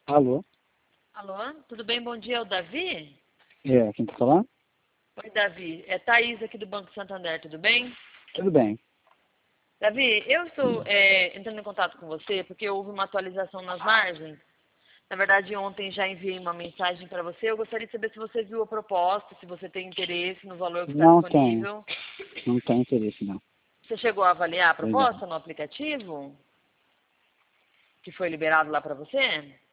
Alô? Alô, tudo bem? Bom dia, é o Davi? Quem tá falando? Oi, Davi. É Thaís aqui do Banco Santander, tudo bem? Tudo bem. Davi, eu estou entrando em contato com você porque houve uma atualização nas margens. Na verdade, ontem já enviei uma mensagem para você. Eu gostaria de saber se você viu a proposta, se você tem interesse no valor que está Não tenho. disponível. Não tenho interesse, não. Você chegou a avaliar a Obrigado. proposta no aplicativo que foi liberado lá para você?